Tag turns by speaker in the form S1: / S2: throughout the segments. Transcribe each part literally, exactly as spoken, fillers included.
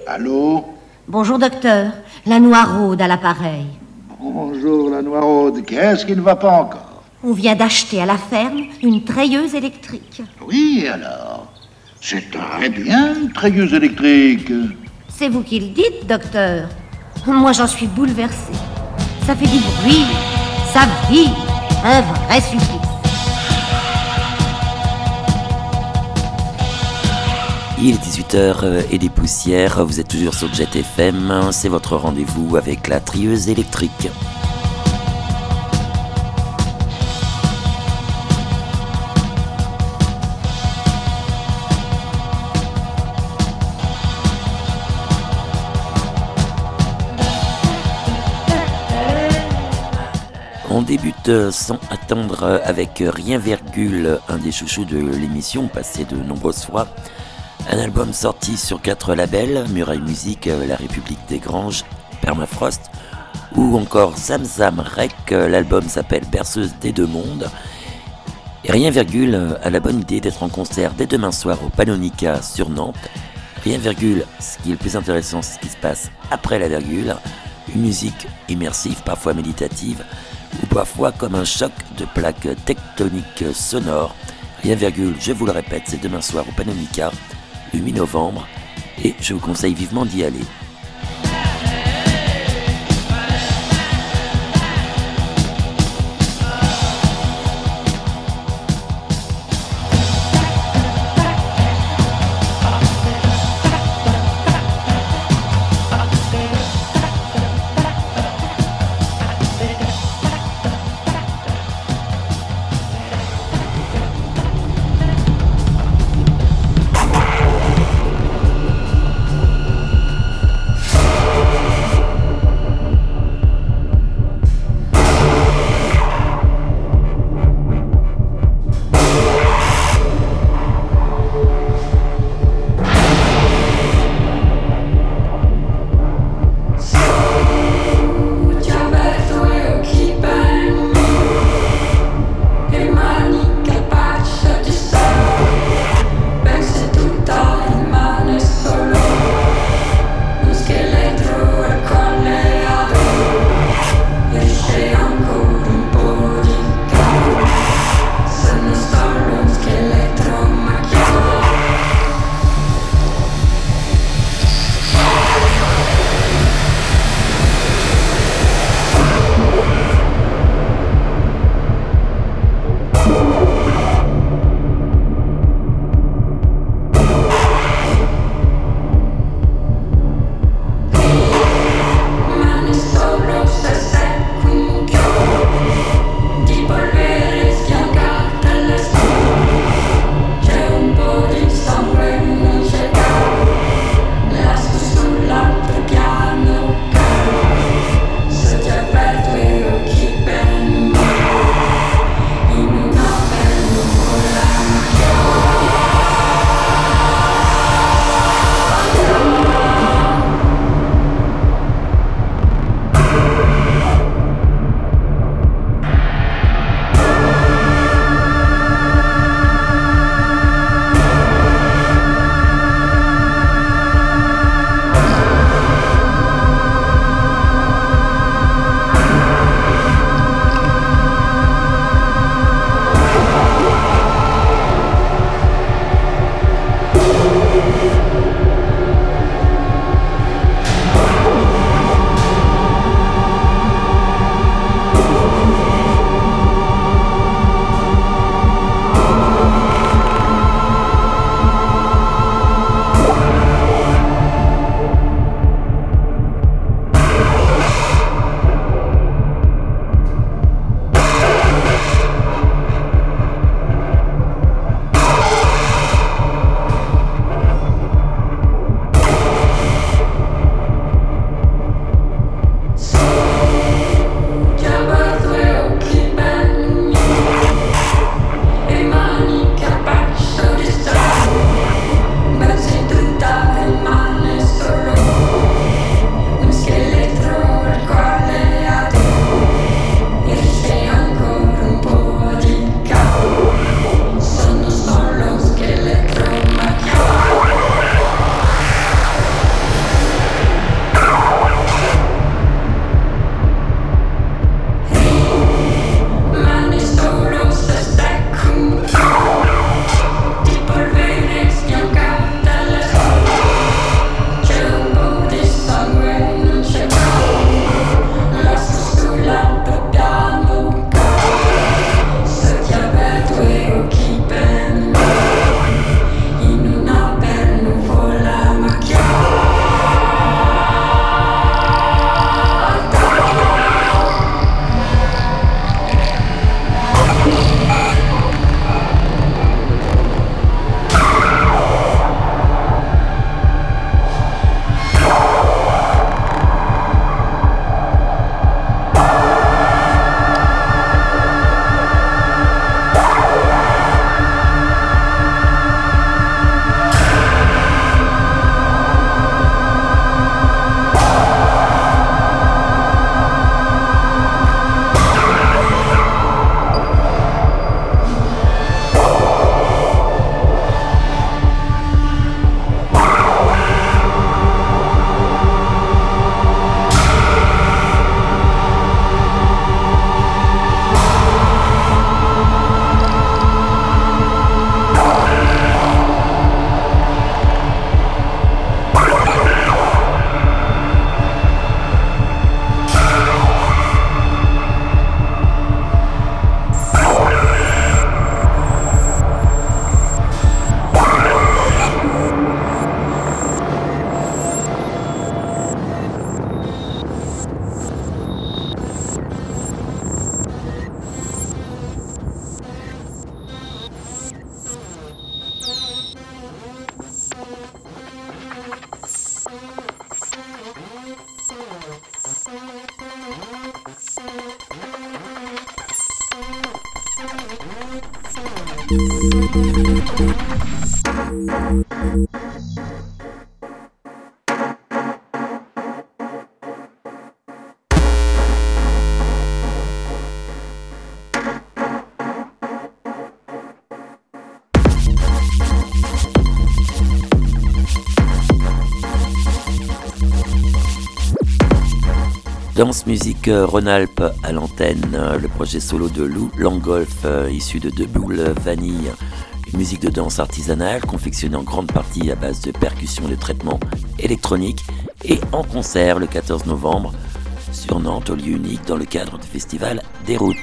S1: Allô?
S2: Bonjour, docteur. La Noiraude à l'appareil.
S1: Bonjour, la Noiraude. Qu'est-ce qui ne va pas encore?
S2: On vient d'acheter à la ferme une treilleuse électrique.
S1: Oui, alors? C'est très bien, une treilleuse électrique.
S2: C'est vous qui le dites, docteur. Moi, j'en suis bouleversée. Ça fait du bruit, ça vibre, un vrai supplice.
S3: Il est dix-huit heures et des poussières, vous êtes toujours sur Jet F M, c'est votre rendez-vous avec la trieuse électrique. On débute sans attendre avec Rien Virgule, un des chouchous de l'émission, passé de nombreuses fois. Un album sorti sur quatre labels, Muraille Musique, La République des Granges, Permafrost, ou encore Zamzam Rec, l'album s'appelle Berceuse des Deux Mondes. Et Rien Virgule a la bonne idée d'être en concert dès demain soir au Panonica sur Nantes. Rien Virgule, ce qui est le plus intéressant, c'est ce qui se passe après la virgule, une musique immersive, parfois méditative, ou parfois comme un choc de plaques tectoniques sonores. Rien Virgule, je vous le répète, c'est demain soir au Panonica, le huit novembre, et je vous conseille vivement d'y aller. Danse musique Rhône-Alpes à l'antenne, le projet solo de Lou Langolf, issu de Deux Boules Vanille, une musique de danse artisanale confectionnée en grande partie à base de percussions et de traitements électroniques et en concert le quatorze novembre sur Nantes au lieu unique dans le cadre du festival des Routes.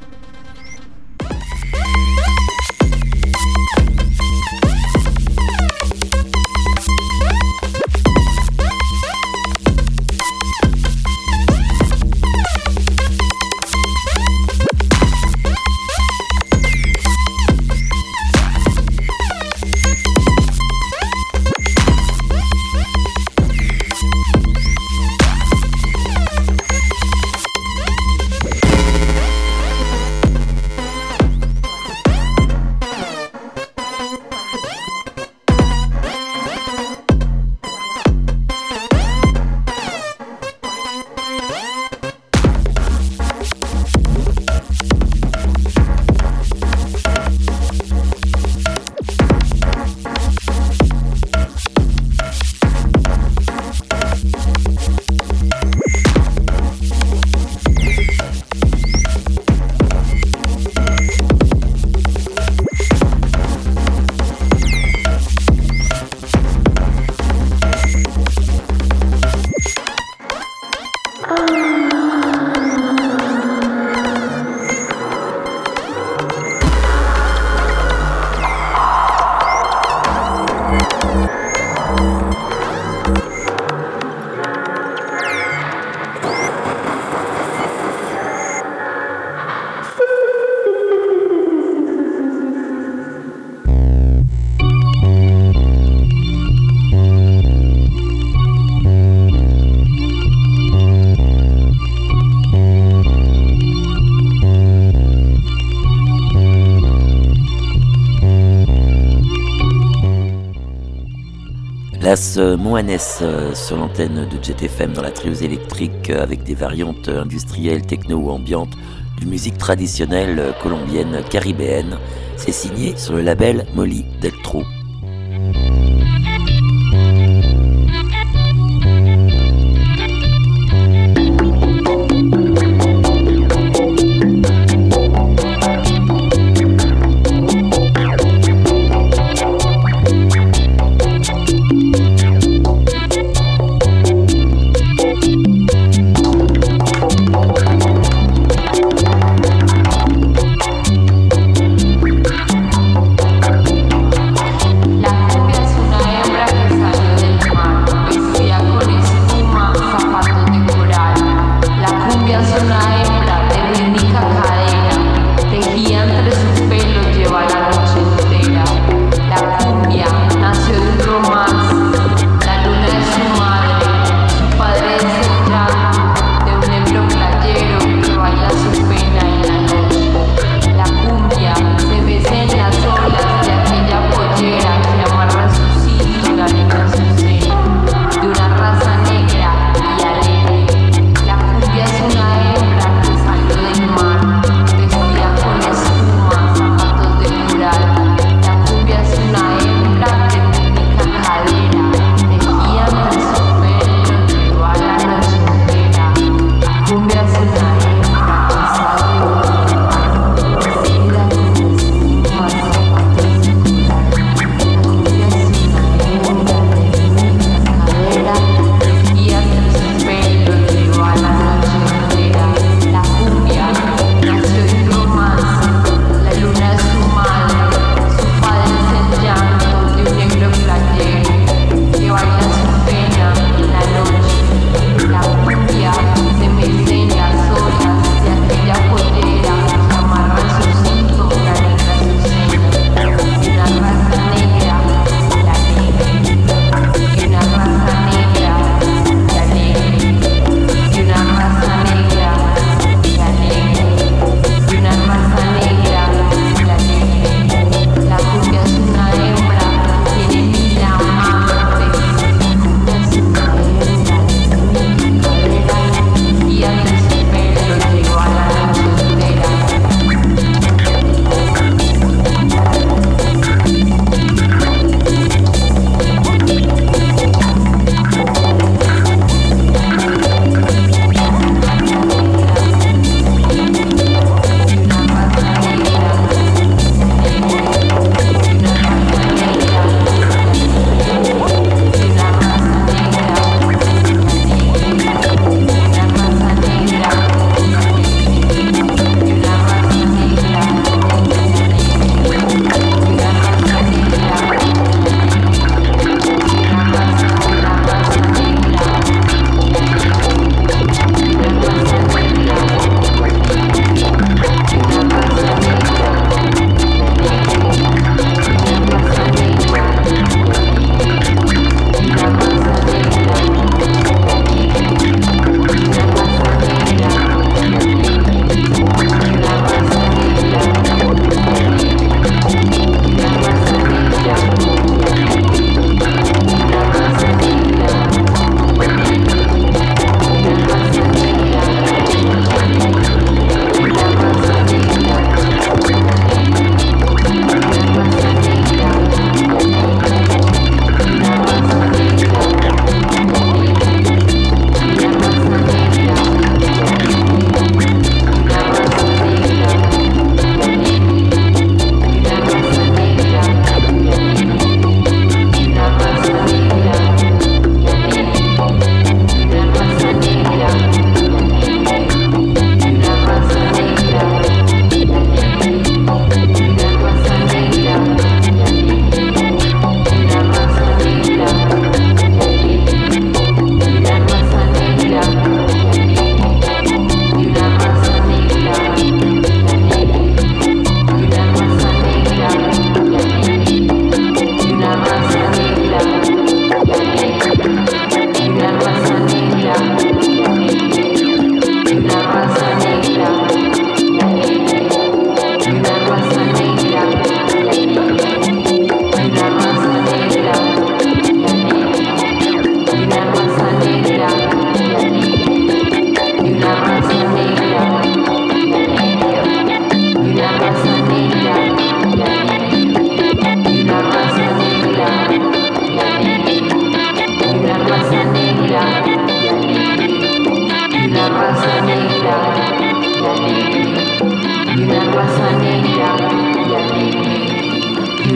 S3: Las Moanes sur l'antenne de Jet F M dans la trieuse électrique avec des variantes industrielles, techno ou ambiantes d'une musique traditionnelle colombienne caribéenne. C'est signé sur le label Molly Deltro.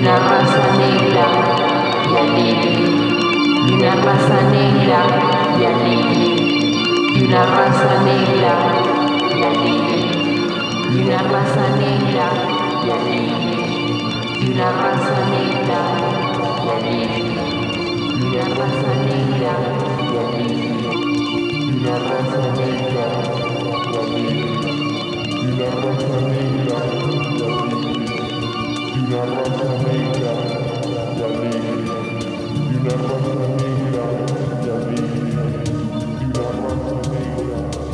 S4: una raza negra y alegre, de una raza negra y alegre, de una raza negra y alegre, de una raza negra y alegre, de una raza negra y alegre, de una raza negra y alegre, de una raza negra y alegre, de una raza negra y alegre, de una raza negra y alegre, de una raza negra y alegre, de una raza negra.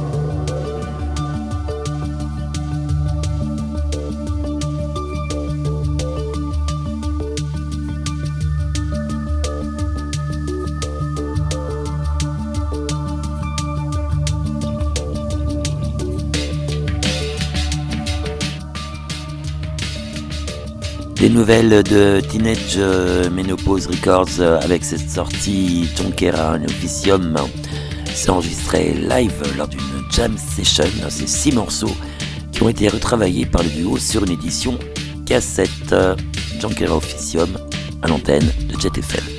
S3: Des nouvelles de Teenage Menopause Records avec cette sortie Junquera Officium. C'est enregistré live lors d'une jam session. Ces six morceaux qui ont été retravaillés par le duo sur une édition cassette. Junquera Officium à l'antenne de Jet F M.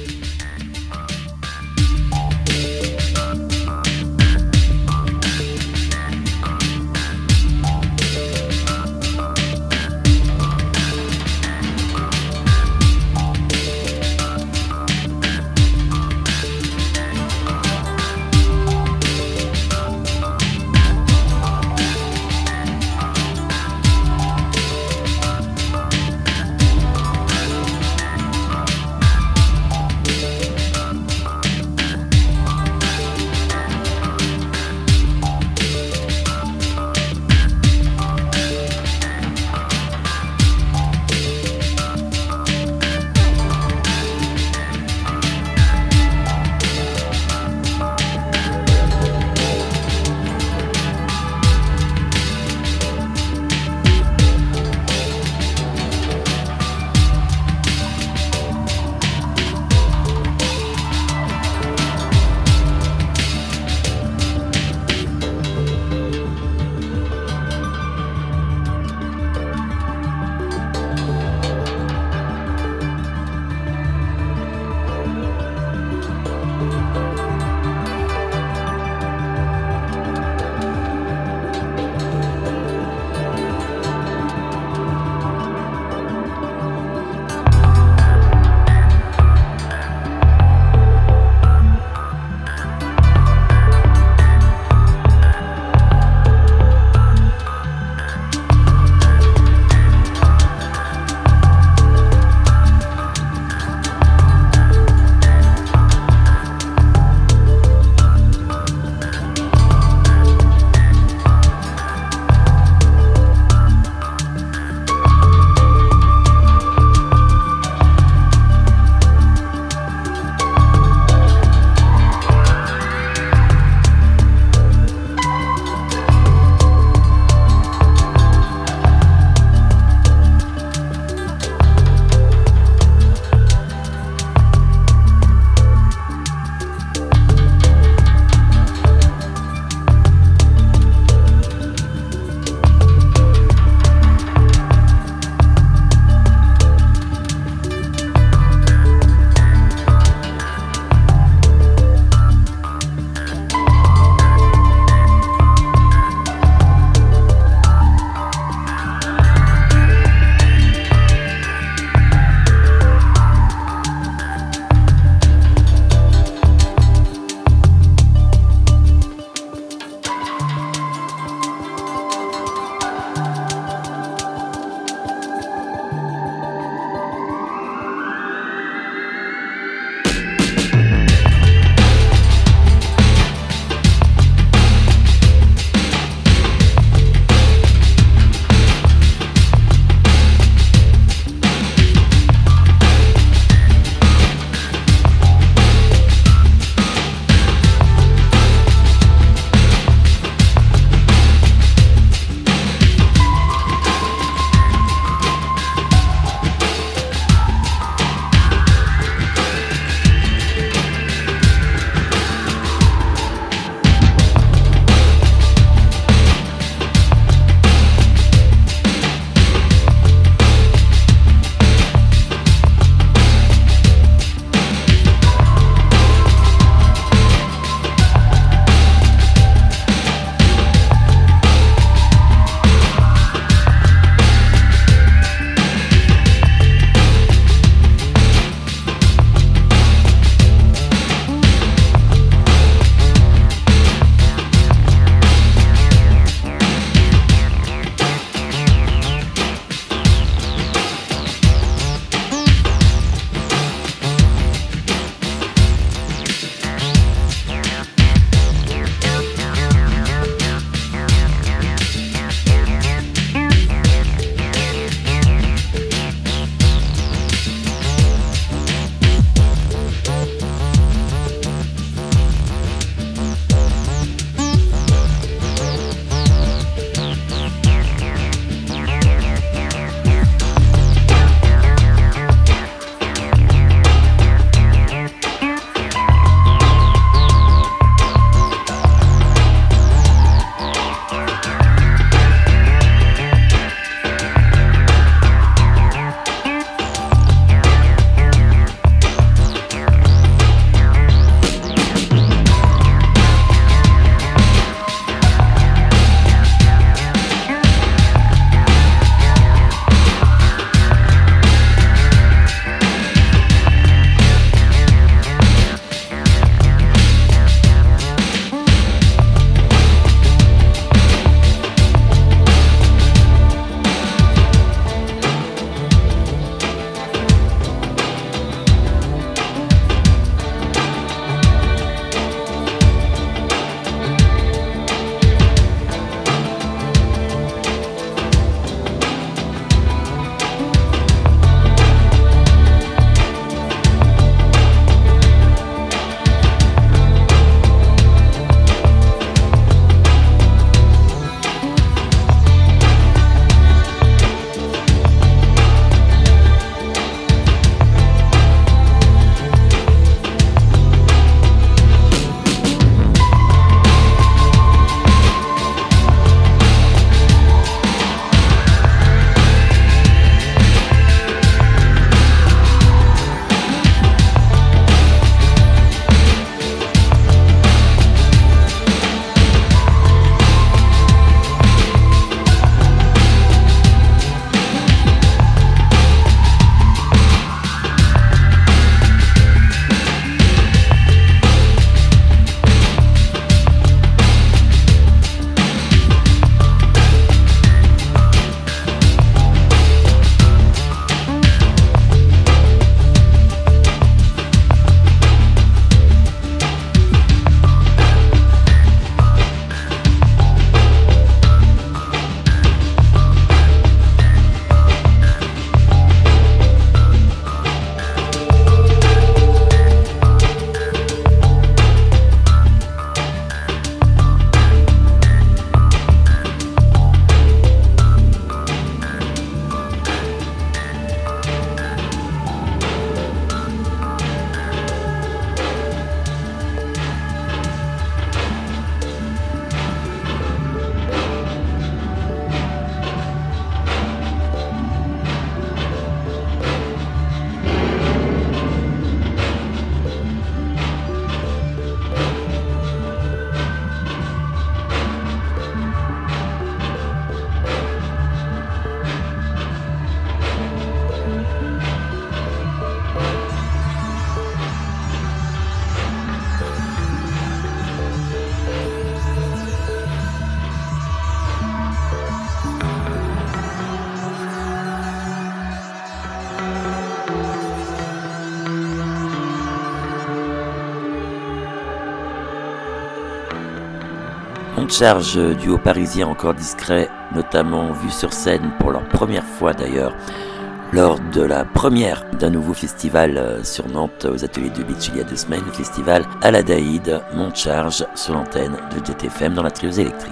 S3: Montcharge, duo parisien encore discret, notamment vu sur scène pour leur première fois d'ailleurs, lors de la première d'un nouveau festival sur Nantes aux ateliers de Beach il y a deux semaines, le festival à la Daïd, Montcharge sur l'antenne de Jet F M dans la trieuse électrique.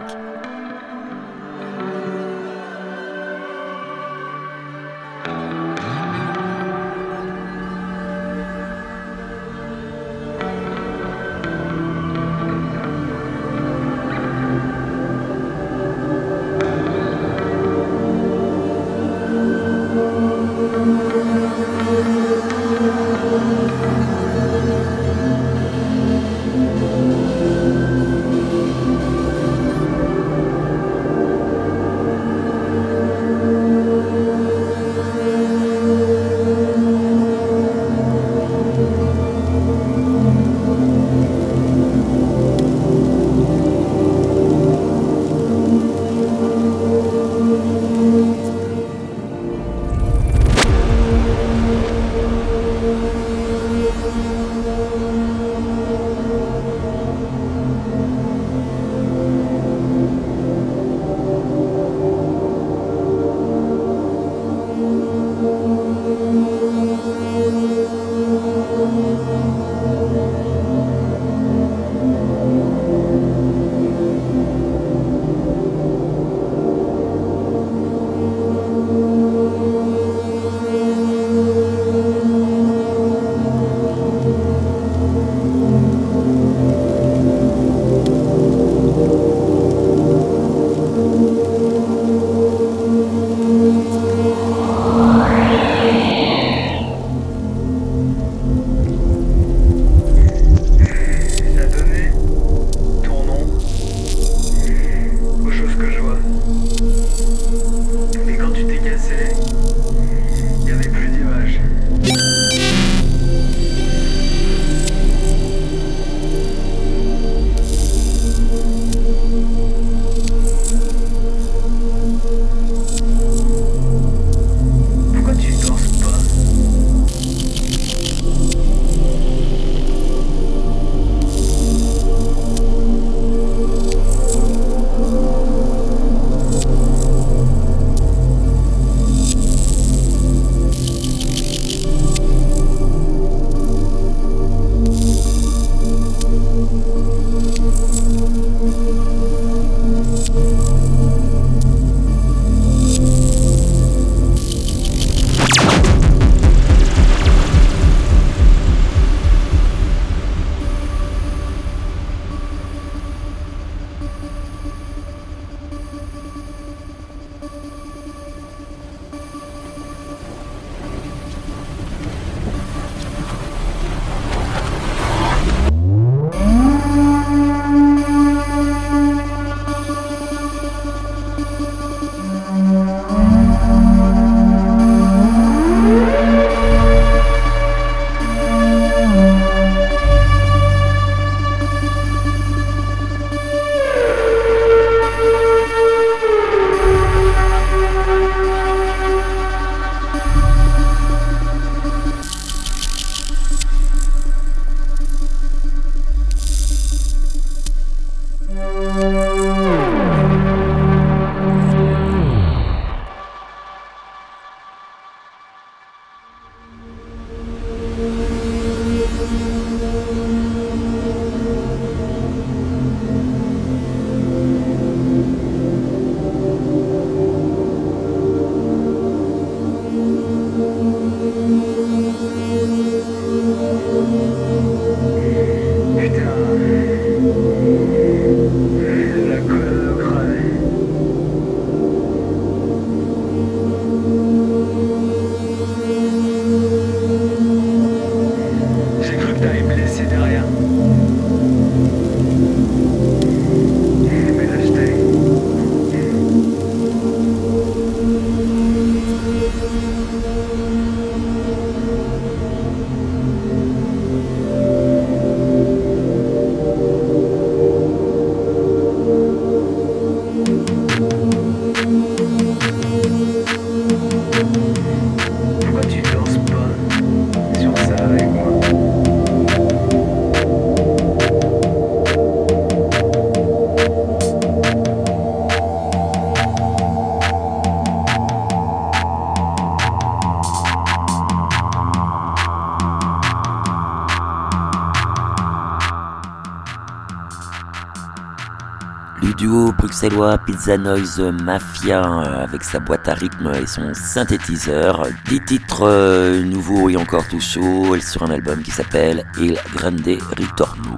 S3: duo bruxellois Pizza Noise Mafia avec sa boîte à rythme et son synthétiseur. Des titres euh, nouveaux et encore tout chauds sur un album qui s'appelle Il Grande Ritorno.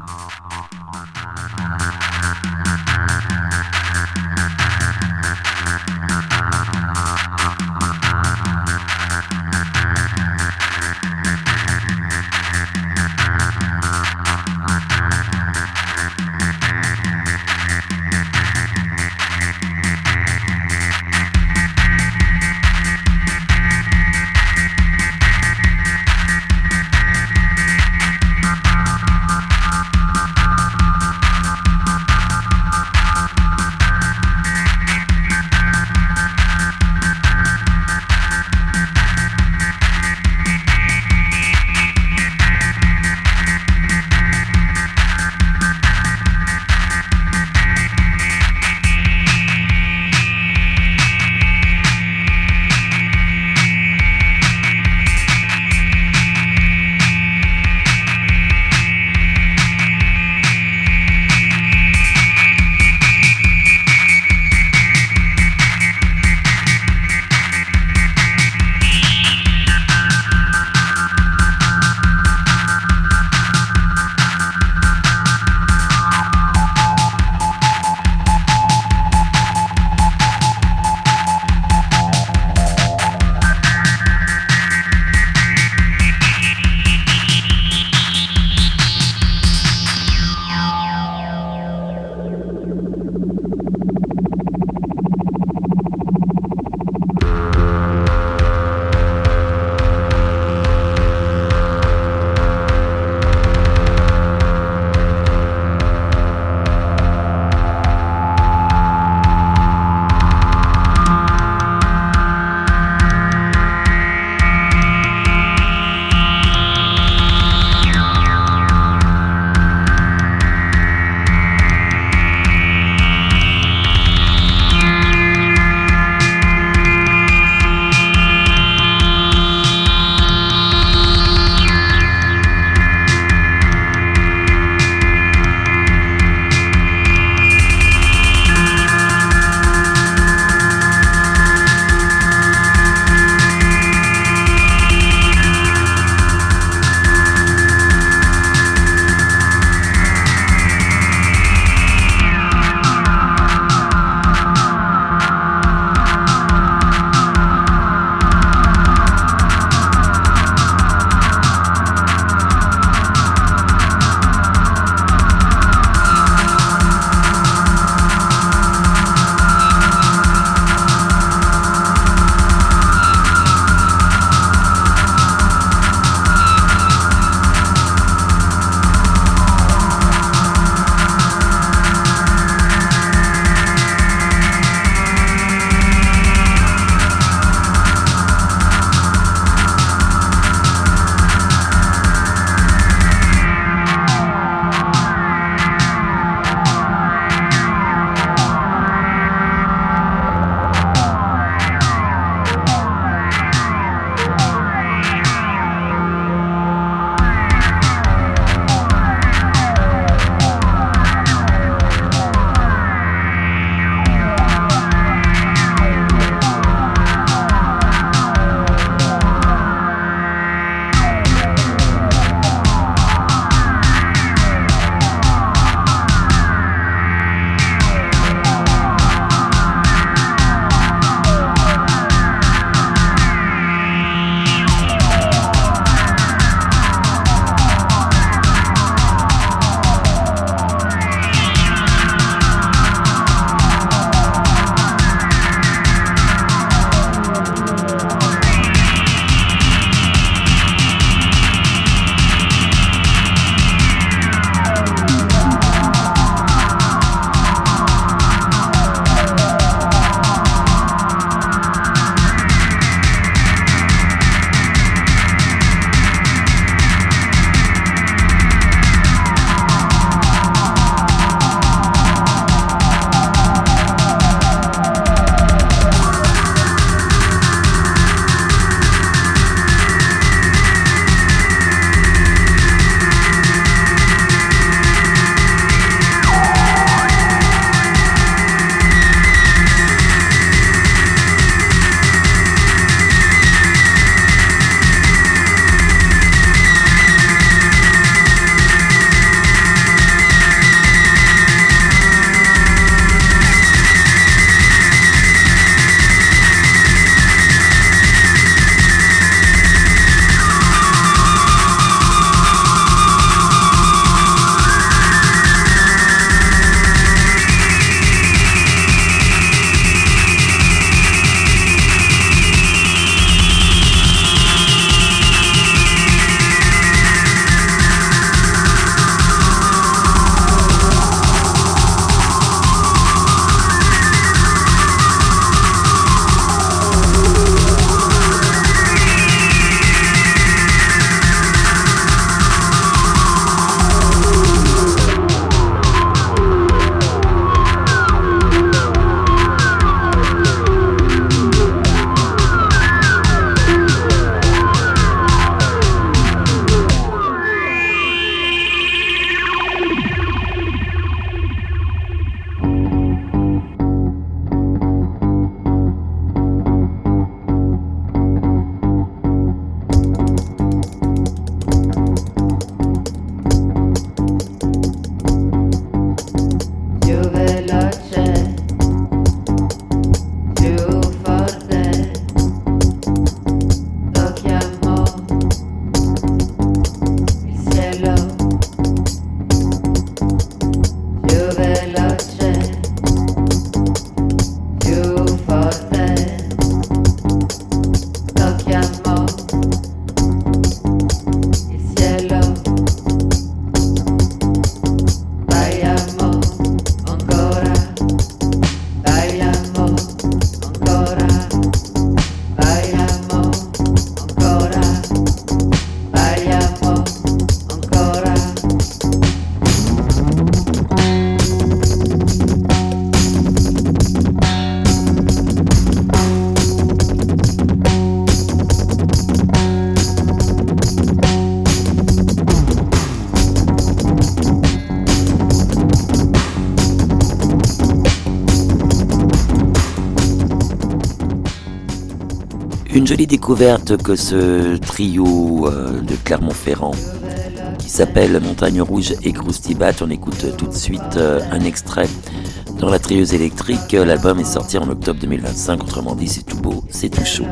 S3: Une jolie découverte que ce trio euh, de Clermont-Ferrand qui s'appelle Montagne Rouge et Croustibat. On écoute tout de suite euh, un extrait dans la trieuse électrique. L'album est sorti en octobre deux mille vingt-cinq, autrement dit c'est tout beau, c'est tout chaud.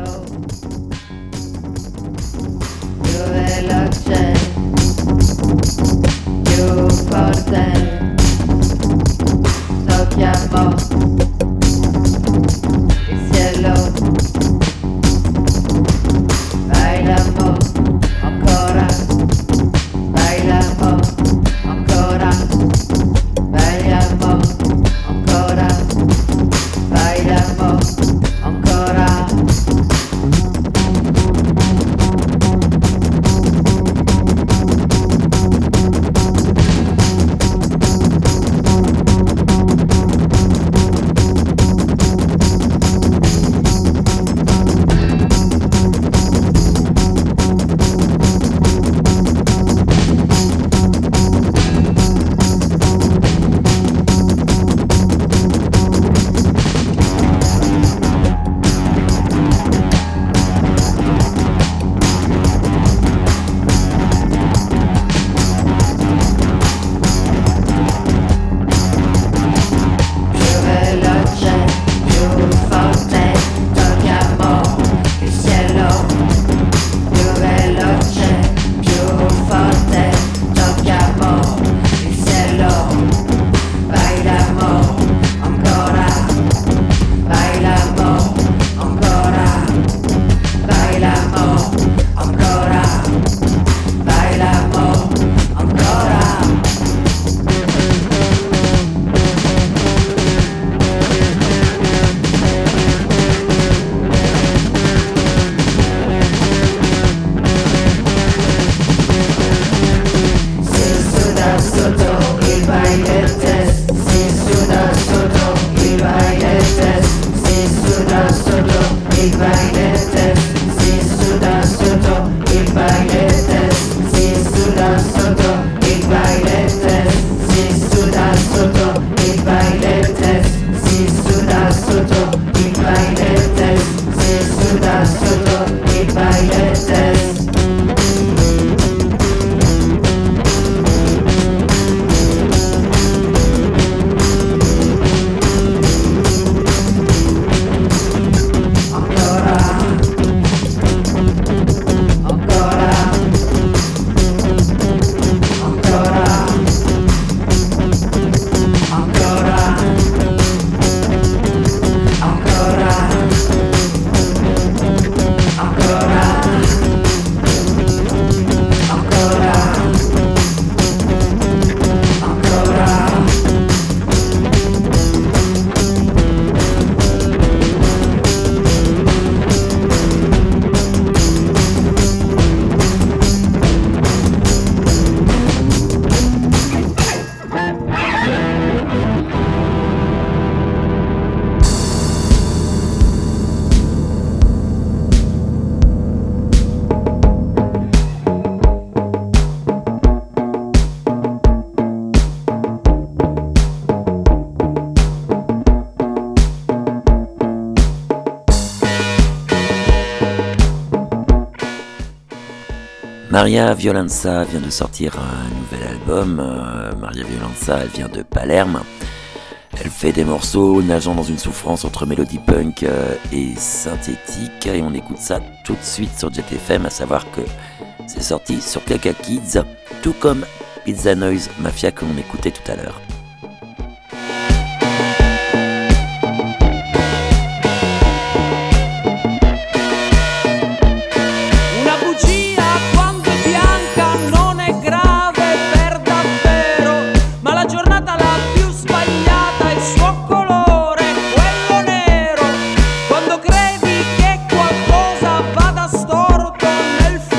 S3: Maria Violenza vient de sortir un nouvel album. Euh, Maria Violenza, elle vient de Palerme. Elle fait des morceaux nageant dans une souffrance entre mélodie punk euh, et synthétique. Et on écoute ça tout de suite sur Jet F M, à savoir que c'est sorti sur Kaka Kids, tout comme Pizza Noise Mafia que l'on écoutait tout à l'heure.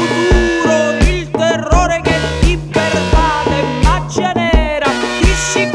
S5: She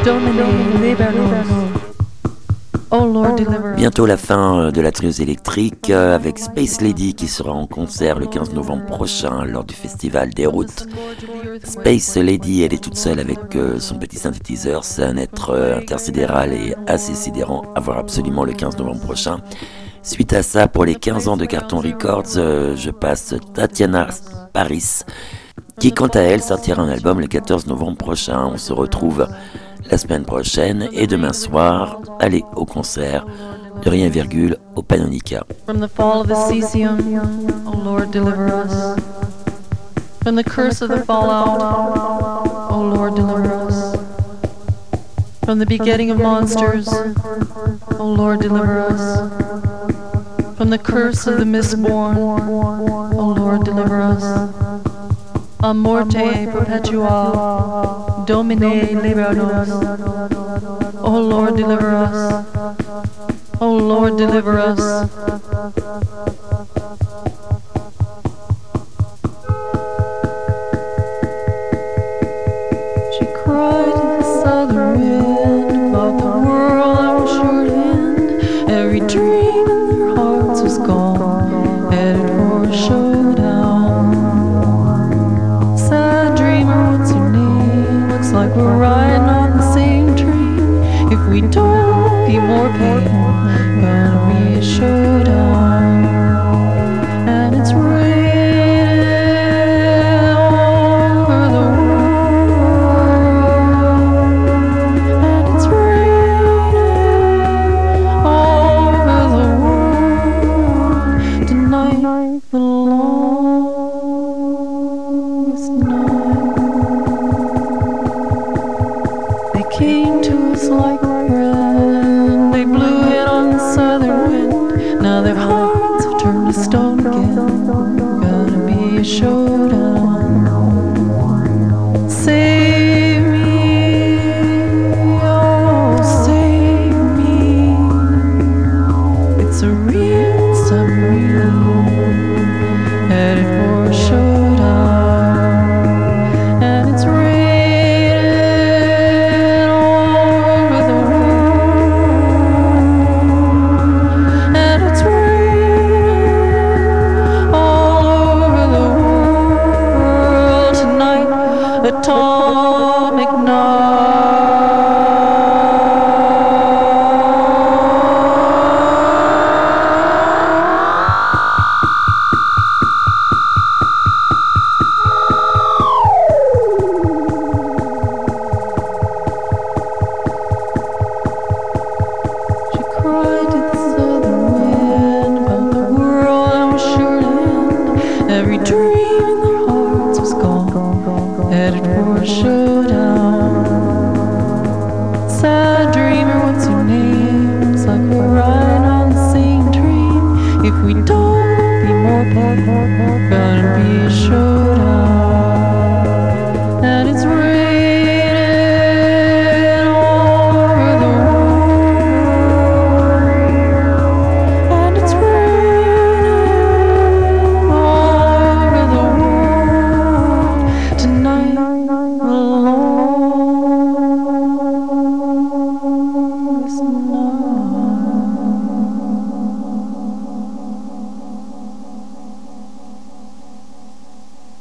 S3: Bientôt la fin de la trieuse électrique avec Space Lady qui sera en concert le quinze novembre prochain lors du festival des routes. Space Lady, elle est toute seule avec son petit synthétiseur, c'est un être intersidéral et assez sidérant à voir absolument le quinze novembre prochain. Suite à ça, pour les quinze ans de Carton Records, je passe Tatiana Paris qui quant à elle sortira un album le quatorze novembre prochain. On se retrouve la semaine prochaine et demain soir, allez au concert de Rien Virgule au Panonica.
S5: From the fall of the cesium, oh Lord deliver us. From the curse of the fallout, oh Lord deliver us. From the begetting of monsters, oh Lord deliver us. From the curse of the misborn, oh Lord deliver us. A morte perpetua, Domine libera nos. Oh Lord deliver us. Oh Lord deliver us. She cried to the southern wind about the world that was sure to end. Every dream in their hearts was gone, headed for a showdown. Sad dreamer, what's your name? Looks like we're riding on the same train. If we don't be more pain, gonna be a showdown. And it's raining over the world. And it's raining over the world. Tonight, the longest night. They came to us like bread. They blew it on the southern wind. Now their hearts have turned to stone again. Gonna be a showdown. Save me, oh save me. It's a real submarine headed for a showdown. And it's raining over the world. And it's raining all over the world tonight. Atomic night. She cried to the southern wind about the world that was sure to end. Every dream in their hearts was gone, headed for a showdown. Sad dreamer, what's your name? Looks like we're riding on the same train. If we don't be more pain, gonna be a showdown. And it's raining over the world. And it's raining over the world tonight. The longest night.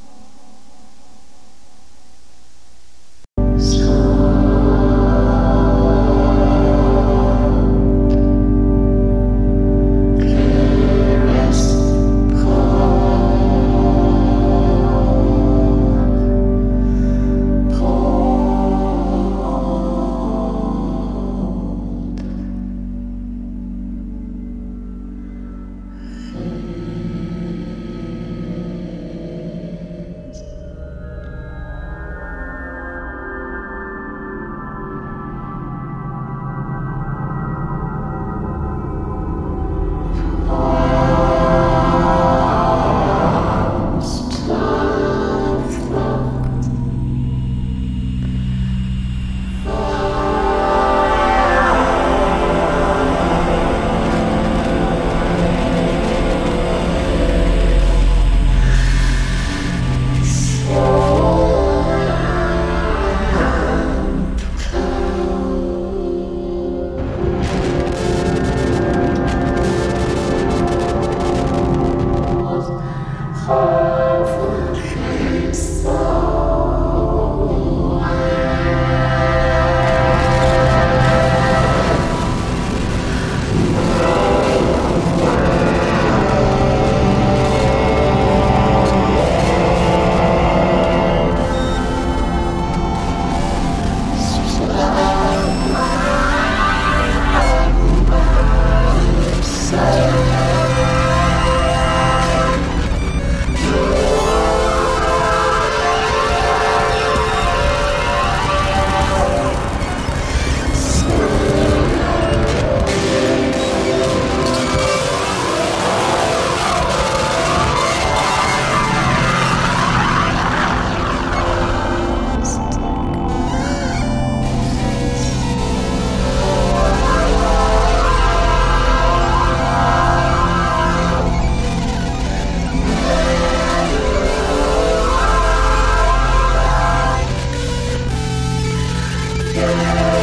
S4: Thank you.